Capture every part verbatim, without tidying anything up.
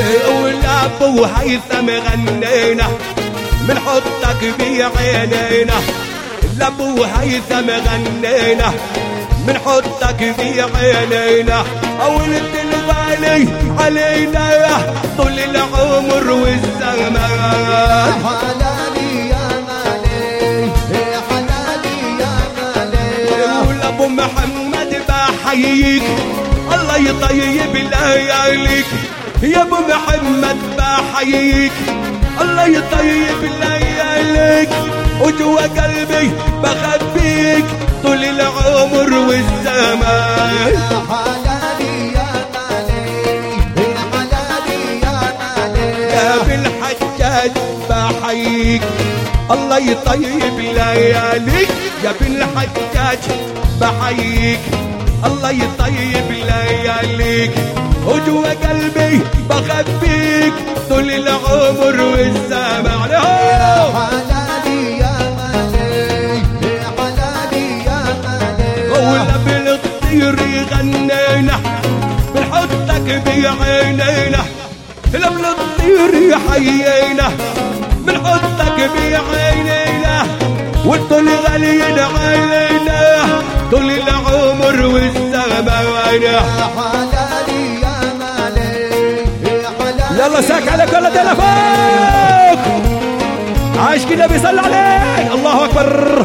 والابو هيثم غنينا من حطك بعينينا، الابو هيثم غنينا من حطك بعينينا، ولد الغالي علينا طول العمر والزمان. حلالي يا مالي حلالي يا مالي، والابو محمد بحييك الله يطيب لياليك، يا ابو محمد بحييك الله يطيب لياليك، وجوا قلبي بخبيك طول العمر والزمان. حلالي يا مالي حلالي يا مالي، يا بالحجاج بحييك الله يطيب لياليك، يا بالحجاج بحييك الله يطيب لياليك، وجوا قلبي بخبيك طول العمر والزمان. حلالي يا مالي حلالي يا مالي، ولا بالطير غنينا بنحطك بعينينا، لا بالطير يحيينا بنحطك بعينينا، والطول غاليين علينا طول العمر والزمان. حلالي يا مالي حلالي، يلا ساك على كل دنا فوق، عايش كده بيصلي عليك الله اكبر.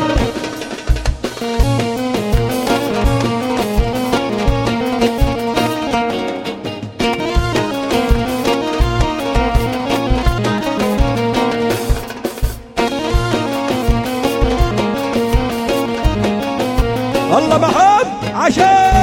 الله محب عشان